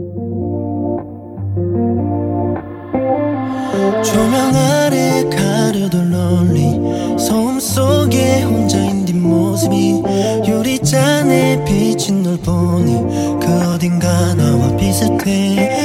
조명 아래 가려둘 널리 소음 속에 혼자인 뒷모습이 유리잔에 비친 널 보니 그 어딘가 나와 비슷해.